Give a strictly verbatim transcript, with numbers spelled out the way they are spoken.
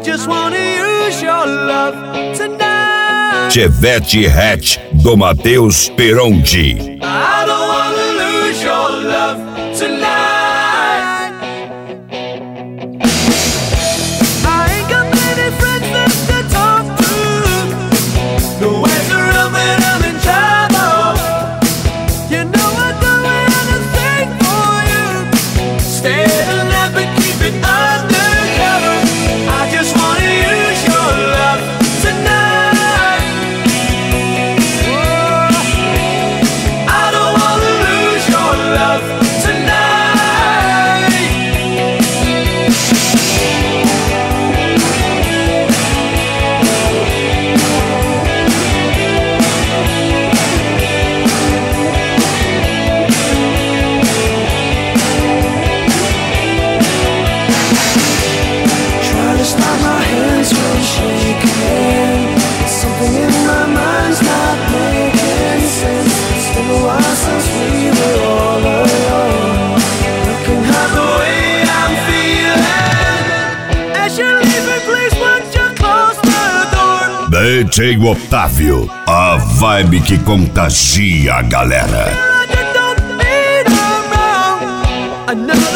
just wanna use your love tonight. Chevette Hatch do Matheus Peronti. I don't wanna lose your love tonight. I ain't got many friends left to talk to. Nowhere's around when I'm in trouble. You know I'd do anything for you. Stay alive but keep it undercover. I just wanna use your love tonight. Whoa. I don't wanna lose your love tonight. Try to stop my hands from shaking. Something in my mind's not making sense. It's been a while since we were all alone. Looking at the way I'm feeling. As you leave me, please would you close the door? D J Otávio, a vibe que contagia a galera. Feel like I don't need around another